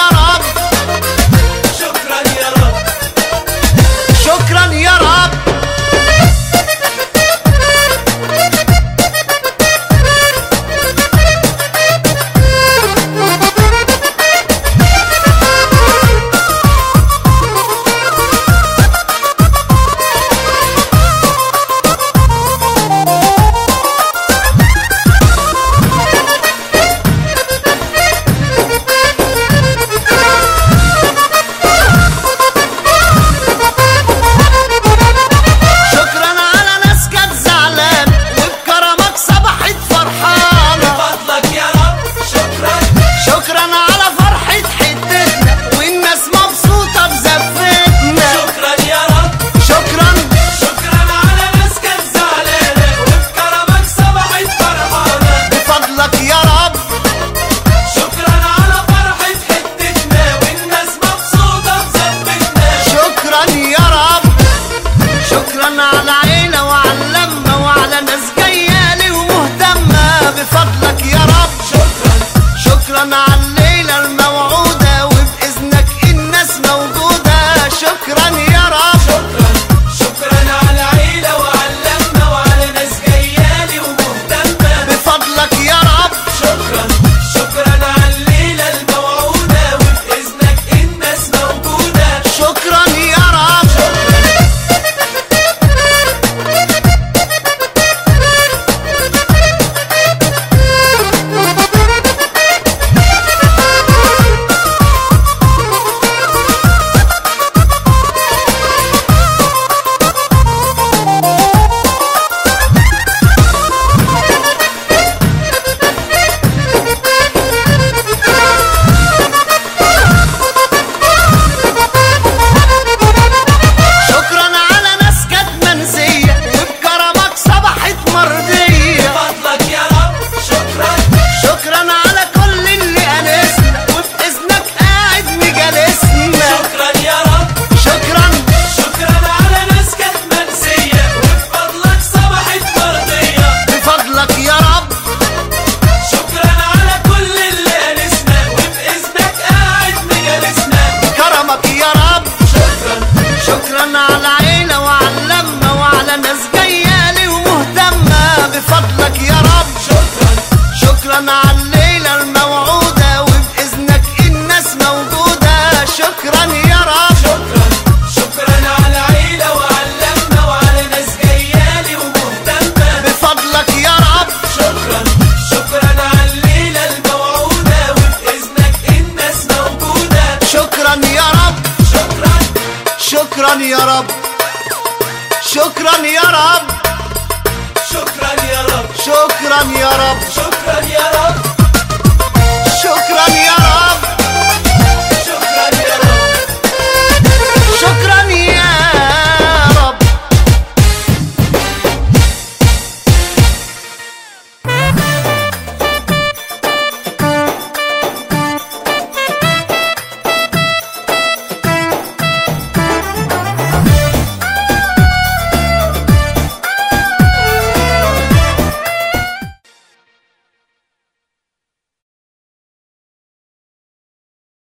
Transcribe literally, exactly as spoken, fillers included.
رب، شكرا يا رب، شكرا يا رب. على عيلة وعلى اللمة وعلى ناس جايالي ومهتمة بفضلك يا رب. شكرا شكرا على الليلة الموعودة وبإذنك الناس موجودة. شكرا يا رب. شكرا شكرا على عيلة وعلى اللمة وعلى ناس جايالي ومهتمة بفضلك يا رب. شكرا شكرا على الليلة الموعودة وبإذنك الناس موجودة. شكرا يا رب. شكرا على عيلة وعلى اللمة وعلى ناس جايالي ومهتمة بفضلك يا رب. شكرا شكرا على الليلة الموعودة وبإذنك الناس موجودة. شكرا يا رب. شكرا شكرا على عيلة وعلى اللمة وعلى ناس جايالي ومهتمة بفضلك يا رب. شكرا شكرا على الليلة الموعودة وبإذنك الناس موجودة. شكرا يا رب. شكرا شكرا يا رب. شكرا يا رب. شكرا يا رب. شكرا يا رب. شكرا يا رب. شكرا يا رب.